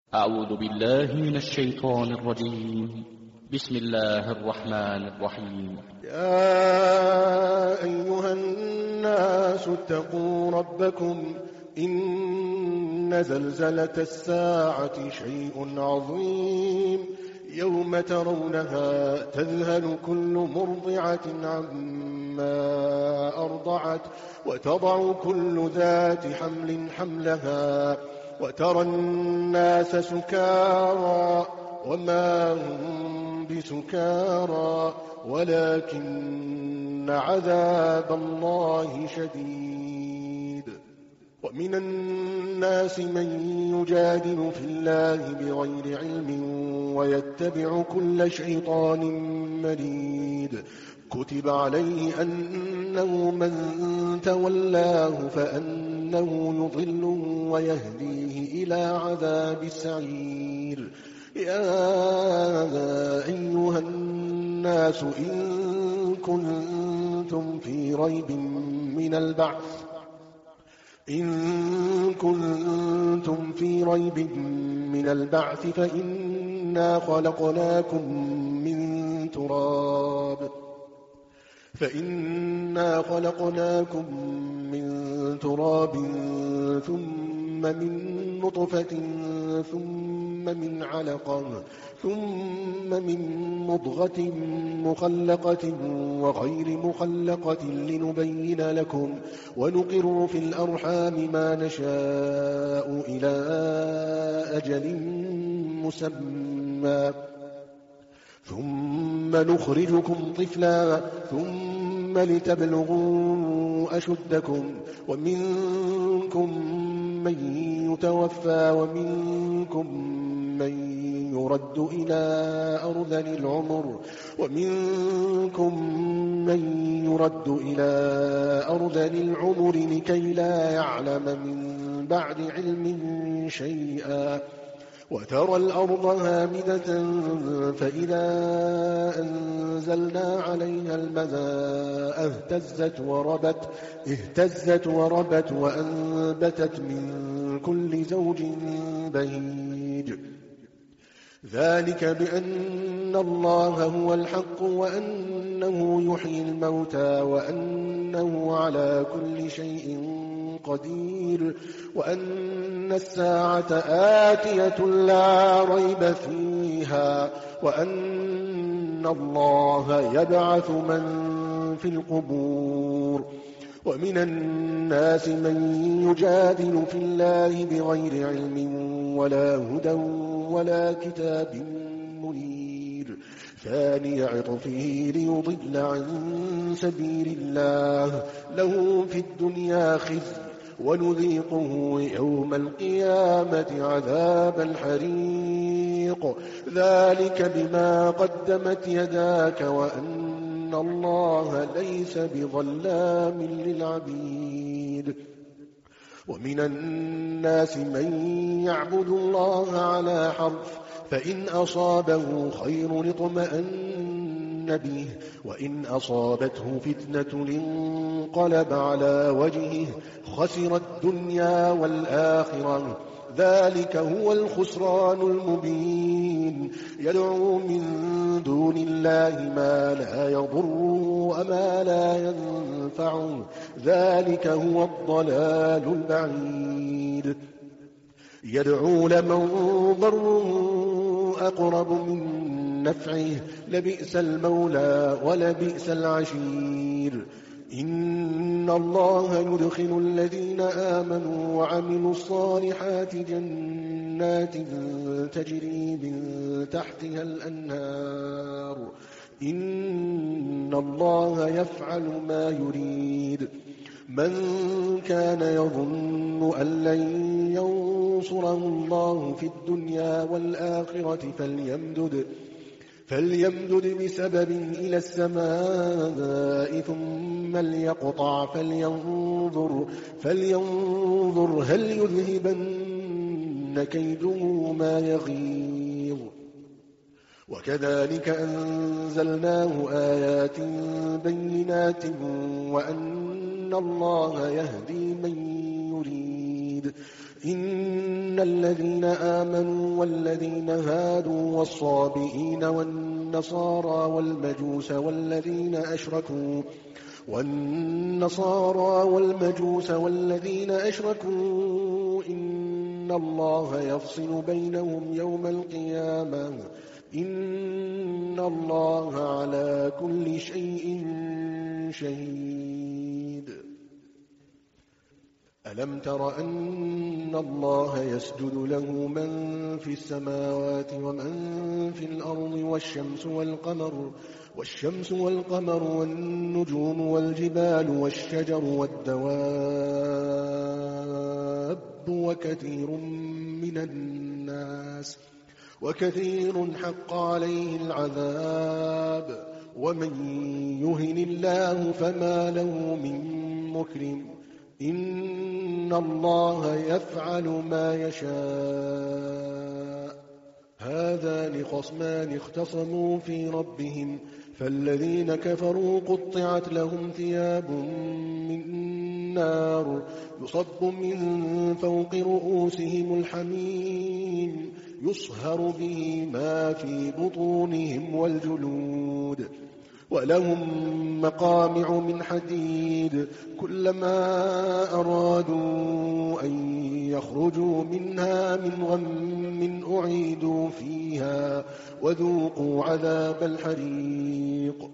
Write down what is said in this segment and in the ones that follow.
أعوذ بالله من الشيطان الرجيم. بسم الله الرحمن الرحيم. يا أيها الناس اتقوا ربكم إن زلزلة الساعة شيء عظيم يوم ترونها تذهل كل مرضعة عما أرضعت وتضع كل ذات حمل حملها وترى الناس سكارى وما هم بسكارى ولكن عذاب الله شديد. ومن الناس من يجادل في الله بغير علم ويتبع كل شيطان مريد. كتب عليه أنه من تولاه فأنه يضله ويهديه إلى عذاب السعير. يا أيها الناس إن كنتم في ريب من البعث فإنا خلقناكم من تراب ثم من نطفة ثم من علقة ثم من مضغة مخلقة وغير مخلقة لنبين لكم ونقر في الأرحام ما نشاء إلى أجل مسمى ثم نخرجكم طفلا ثم لتبلغوا أشدكم ومنكم من يتوفى ومنكم من يرد إلى أرذل العمر لكي لا يعلم من بعد علم شيئا. وترى الأرض هامدة فإذا أنزلنا عليها الماء اهتزت وربت وأنبتت من كل زوج بهيج. ذلك بأن الله هو الحق وأنه يحيي الموتى وأنه على كل شيء قدير وأن الساعة آتية لا ريب فيها وأن الله يبعث من في القبور. ومن الناس من يجادل في الله بغير علم ولا هدى ولا كتاب منير. ثاني عطفه ليضل عن سبيل الله له في الدنيا خزي ونذيقه يوم القيامة عذاب الحريق. ذلك بما قدمت يداك وأن الله ليس بظلام للعبيد. ومن الناس من يعبد الله على حرف فإن أصابه خير اطمأن به وإن أصابته فتنة انقلب على وجهه خسر الدنيا والآخرة. ذلك هو الخسران المبين. يدعو من دون الله ما لا يضره وما لا ينفعه. ذلك هو الضلال البعيد. يدعو لمن ضره أقرب من نفعه لبئس المولى ولبئس العشير. إن الله يدخل الذين آمنوا وعملوا الصالحات جنات تجري من تحتها الأنهار. إن الله يفعل ما يريد. من كان يظن أن لن ينصره الله في الدنيا والآخرة فليمدد بسبب إلى السماء ثم ليقطع فلينظر هل يذهبن كيده ما يغيظ. وكذلك أنزلناه آيات بينات وأن الله يهدي من يريد. إن إن الذين آمنوا والذين هادوا والصابئين والنصارى والذين أشركوا إن الله يفصل بينهم يوم القيامة إن الله على كل شيء شهيد. ألم تر أن الله يسجد له من في السماوات ومن في الأرض والشمس والقمر والنجوم والجبال والشجر والدواب وكثير حق عليه العذاب ومن يهن الله فما له من مكرم إن الله يفعل ما يشاء. هذان خصمان اختصموا في ربهم فالذين كفروا قطعت لهم ثياب من نار يصب من فوق رؤوسهم الحميم يصهر به ما في بطونهم والجلود ولهم مقامع من حديد كلما أرادوا أن يخرجوا منها من غم أعيدوا فيها وذوقوا عذاب الحريق.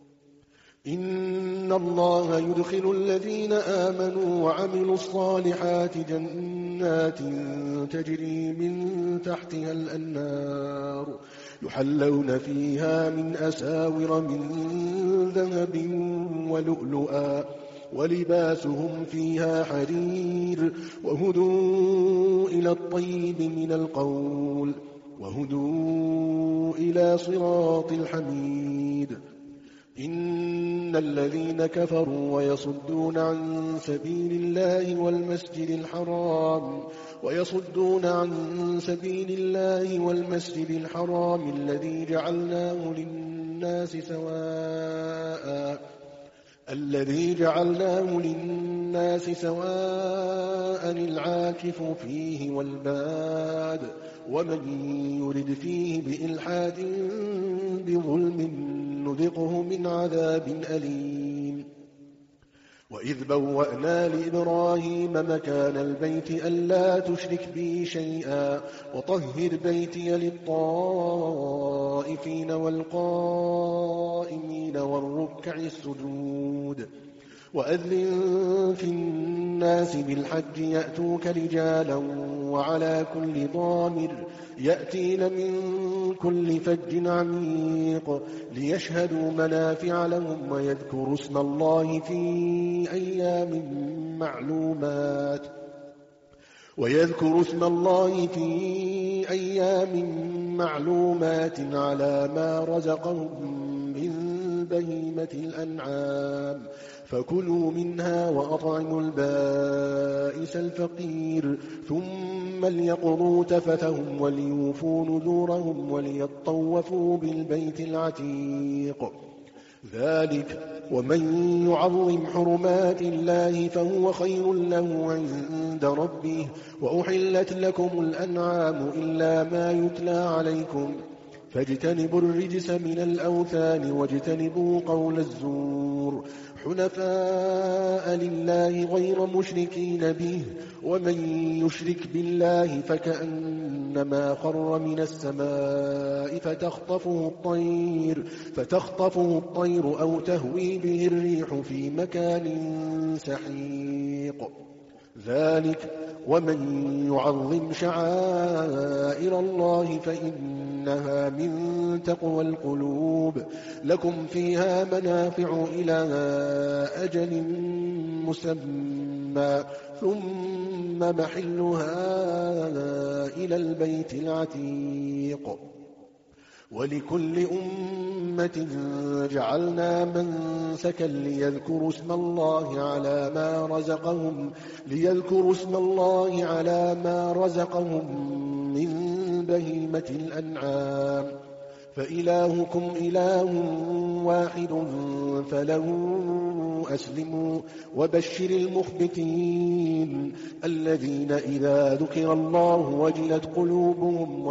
إن الله يدخل الذين آمنوا وعملوا الصالحات جنات تجري من تحتها الأنهار يحلون فيها من أساور من ذهب ولؤلؤا ولباسهم فيها حرير وهدوا إلى الطيب من القول وهدوا إلى صراط الحميد. إن الذين كفروا ويصدون عن سبيل الله والمسجد الحرام الذي جعلناه للناس سواء العاكف فيه والباد ومن يرد فيه بإلحاد بظلم نذقه من عذاب أليم. وإذ بوأنا لإبراهيم مكان البيت ألا تشرك بي شيئا وطهر بيتي للطائفين والقائمين والركع السجود. وأذن في الناس بالحج يأتوك رجالا وعلى كل ضامر يأتين من كل فج عميق ليشهدوا منافع لهم ويذكروا اسم الله في أيام معلومات على ما رزقهم من بهيمة الأنعام فكلوا منها وأطعموا البائس الفقير ثم ليقضوا تفثهم وليوفوا نذورهم وليطوفوا بالبيت العتيق. ذلك ومن يعظم حرمات الله فهو خير له عند ربه. وأحلت لكم الأنعام إلا ما يتلى عليكم فاجتنبوا الرجس من الأوثان واجتنبوا قول الزور حنفاء لله غير مشركين به. ومن يشرك بالله فكأنما خر من السماء فتخطفه الطير أو تهوي به الريح في مكان سحيق. ذلك ومن يعظم شعائر الله فإنها من تقوى القلوب. لكم فيها منافع إلى أجل مسمى ثم محلها إلى البيت العتيق. ولكل أمة جعلنا منسكا ليذكروا اسم الله على ما رزقهم من بهيمة الأنعام فإلهكم إله واحد فله أسلموا وبشر المخبتين الذين إذا ذكر الله وجلت قلوبهم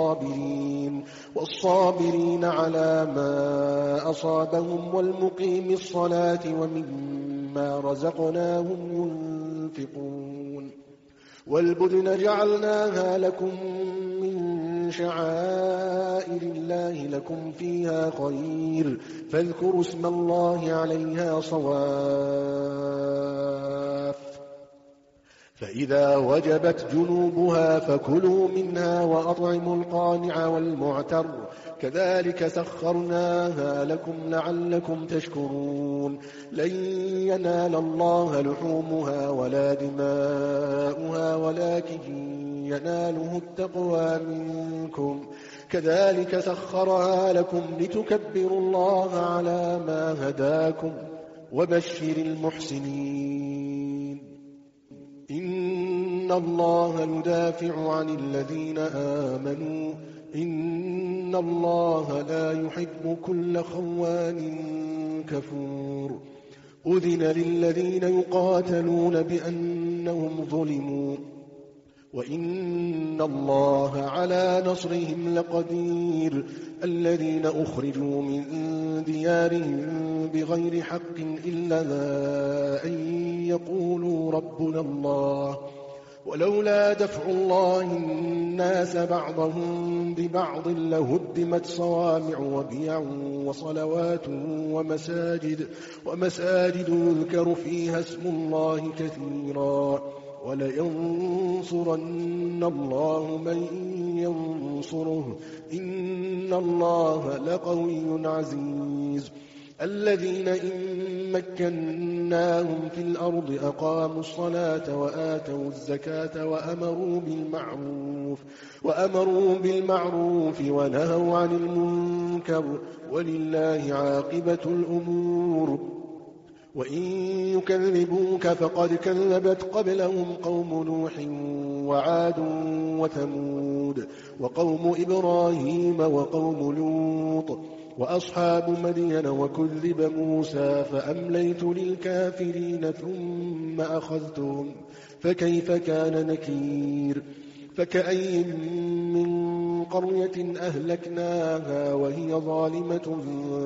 والصابرين على ما أصابهم والمقيم الصلاة ومما رزقناهم ينفقون والبدن جعلناها لكم من شعائر الله لكم فيها خير فاذكروا اسم الله عليها صواف فإذا وجبت جنوبها فكلوا منها وأطعموا القانع والمعتر كذلك سخرناها لكم لعلكم تشكرون لن ينال الله لحومها ولا دماؤها ولكن يناله التقوى منكم كذلك سخرها لكم لتكبروا الله على ما هداكم وبشر المحسنين إن الله يدافع عن الذين آمنوا إن الله لا يحب كل خوان كفور أذن للذين يقاتلون بأنهم ظلموا وإن الله على نصرهم لقدير الذين أخرجوا من ديارهم بغير حق إلا أن يقولوا ربنا الله ولولا دفع الله الناس بعضهم ببعض لهدمت صوامع وبيع وصلوات ومساجد يذكر فيها اسم الله كثيرا ولينصرن الله من ينصره إن الله لقوي عزيز الذين إن مكناهم في الأرض أقاموا الصلاة وآتوا الزكاة وأمروا بالمعروف ونهوا عن المنكر ولله عاقبة الأمور وإن يكذبوك فقد كذبت قبلهم قوم نوح وعاد وثمود وقوم إبراهيم وقوم لوط وأصحاب مدين وكذب موسى فأمليت للكافرين ثم أخذتهم فكيف كان نكير فكأي من قرية أهلكناها وهي ظالمة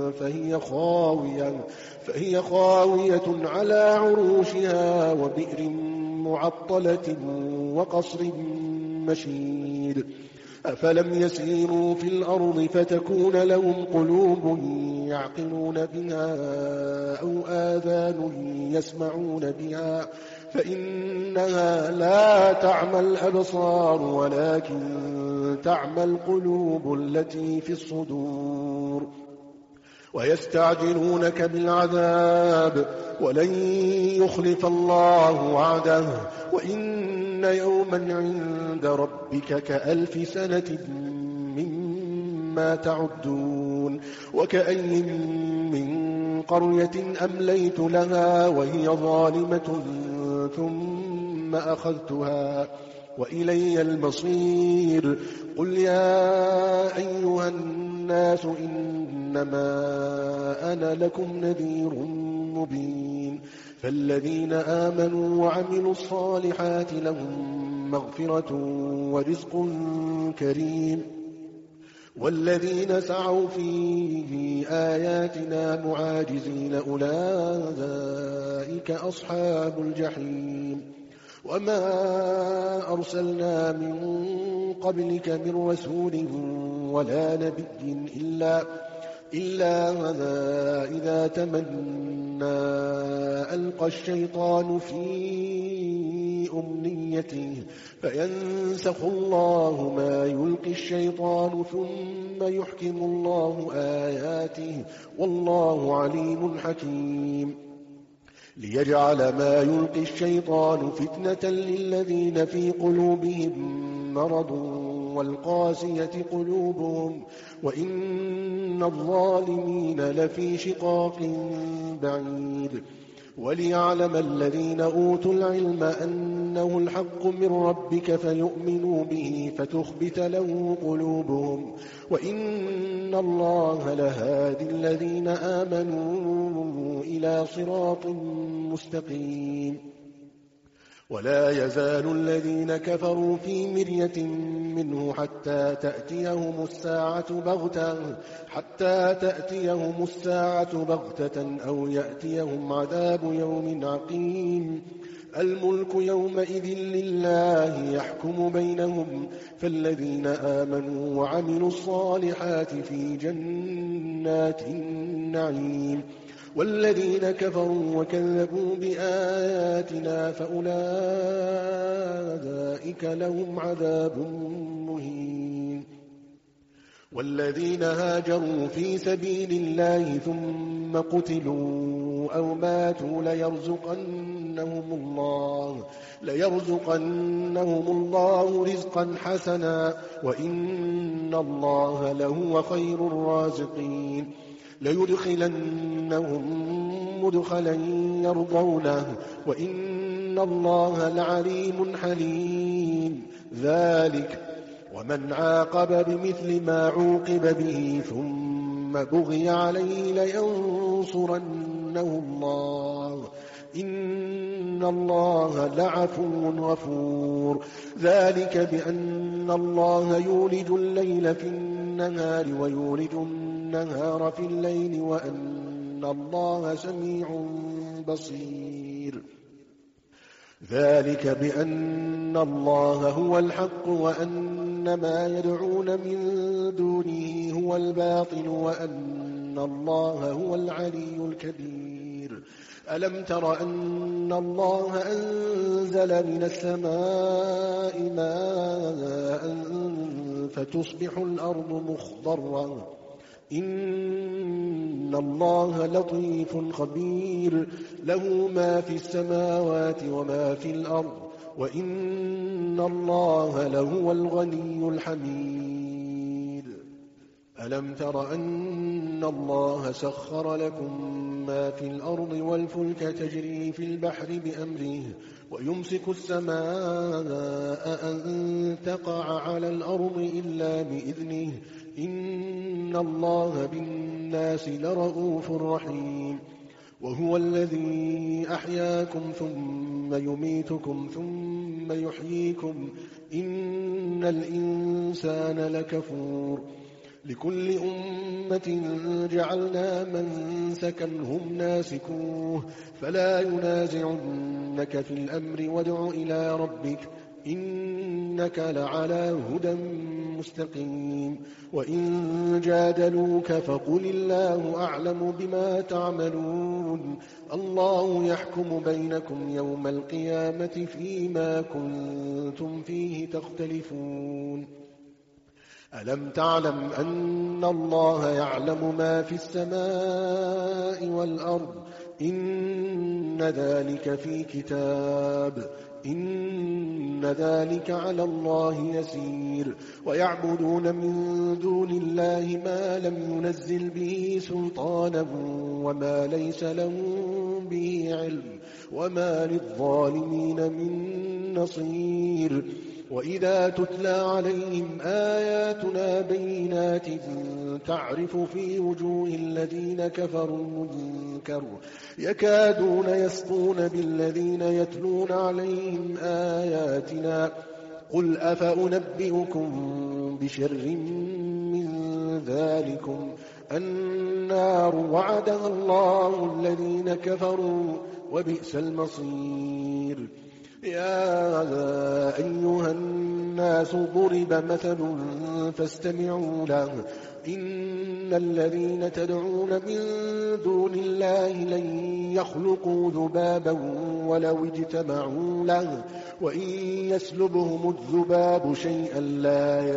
فهي خاوية على عروشها وبئر معطلة وقصر مشيد أفلم يسيروا في الأرض فتكون لهم قلوب يعقلون بها أو آذان يسمعون بها فإنها لا تعمى الأبصار ولكن تعمى القلوب التي في الصدور ويستعجلونك بالعذاب ولن يخلف الله وعده وإن يوما عند ربك كألف سنة مما تعدون وكأي من قرية أمليت لها وهي ظالمة ثم أخذتها وإلي المصير قل يا أيها الناس إنما أنا لكم نذير مبين فالذين آمنوا وعملوا الصالحات لهم مغفرة ورزق كريم والذين سعوا في آياتنا معاجزين أولئك أصحاب الجحيم وما أرسلنا من قبلك من رسول ولا نبي إلا إذا تمنى ألقى الشيطان في أمنيته فينسخ الله ما يلقي الشيطان ثم يحكم الله آياته والله عليم حكيم ليجعل ما يلقي الشيطان فتنة للذين في قلوبهم مرض والقاسية قلوبهم وإن الظالمين لفي شقاق بعيد وليعلم الذين أوتوا العلم أنه الحق من ربك فيؤمنوا به فتخبت له قلوبهم وإن الله لهادي الذين آمنوا إلى صراط مستقيم. ولا يزال الذين كفروا في مرية منه حتى تأتيهم الساعة بغتة أو يأتيهم عذاب يوم عقيم. الملك يومئذ لله يحكم بينهم فالذين آمنوا وعملوا الصالحات في جنات النعيم والذين كفروا وكذبوا بآياتنا فأولئك لهم عذاب مهين. والذين هاجروا في سبيل الله ثم قتلوا أو ماتوا ليرزقنهم الله رزقا حسنا وإن الله لهو خير الرازقين. ليدخلنهم مدخلا يرضونه وإن الله لعليم حليم. ذلك ومن عاقب بمثل ما عوقب به ثم بغي عليه لينصرنه الله إن الله لعفو غفور. ذلك بأن الله يولج الليل في النهار ويولج النهار في الليل وأن الله سميع بصير. ذلك بأن الله هو الحق وأن ما يدعون من دونه هو الباطل وأن الله هو العلي الكبير. ألم تر أن الله أنزل من السماء ماء فتصبح الأرض مخضرا إن الله لطيف خبير له ما في السماوات وما في الأرض وإن الله لهو الغني الحميد. ألم تر أن الله سخر لكم ما في الأرض والفلك تجري في البحر بأمره ويمسك السماء أن تقع على الأرض إلا بإذنه إن الله بالناس لرءوف رحيم. وهو الذي أحياكم ثم يميتكم ثم يحييكم إن الإنسان لكفور. لكل أمة جعلنا منسكا هم ناسكوه فلا ينازعنك في الأمر وادع إلى ربك إنك لعلى هدى مستقيم. وإن جادلوك فقل الله أعلم بما تعملون الله يحكم بينكم يوم القيامة فيما كنتم فيه تختلفون. ألم تعلم أن الله يعلم ما في السماء والأرض إن ذلك في كتاب إن ذلك على الله يسير. ويعبدون من دون الله ما لم ينزل به سلطانا وما ليس لهم به علم وما للظالمين من نصير. وإذا تتلى عليهم آياتنا بينات تعرف في وجوه الذين كفروا المنكر يكادون يسطون بالذين يتلون عليهم آياتنا قل أفأنبئكم بشر من ذلكم النار وعدها الله الذين كفروا وبئس المصير. يا أيها الناس ضرب مثل فاستمعوا له إن الذين تدعون من دون الله لن يخلقوا ذبابا ولو اجتمعوا له وإن يسلبهم الذباب شيئا لا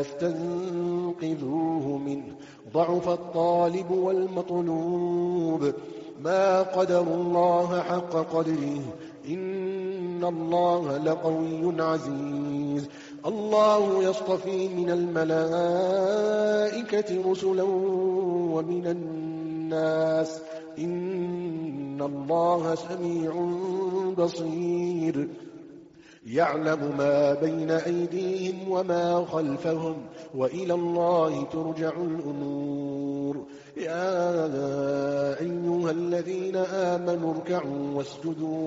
يستنقذوه منه ضعف الطالب والمطلوب ما قدر الله حق قدره إن الله لقوي عزيز. الله يصطفي من الملائكة رسلا ومن الناس إن الله سميع بصير يعلم ما بين أيديهم وما خلفهم وإلى الله ترجع الأمور يا أيها الذين آمنوا اركعوا واسجدوا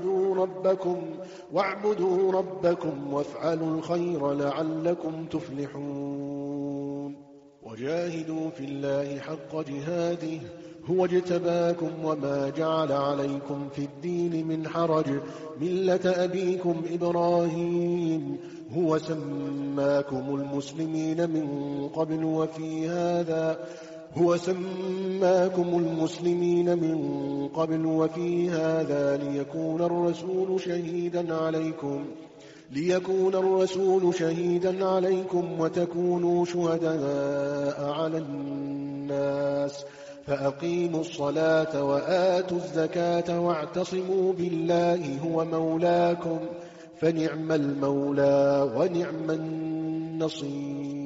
واعبدوا ربكم وافعلوا الخير لعلكم تفلحون وجاهدوا في الله حق جهاده هو اجتباكم وما جعل عليكم في الدين من حرج ملة أبيكم إبراهيم هو سماكم المسلمين من قبل وفي هذا ليكون الرسول شهيدا عليكم وتكونوا شهداء على الناس فأقيموا الصلاة وآتوا الزكاة واعتصموا بالله هو مولاكم فنعم المولى ونعم النصير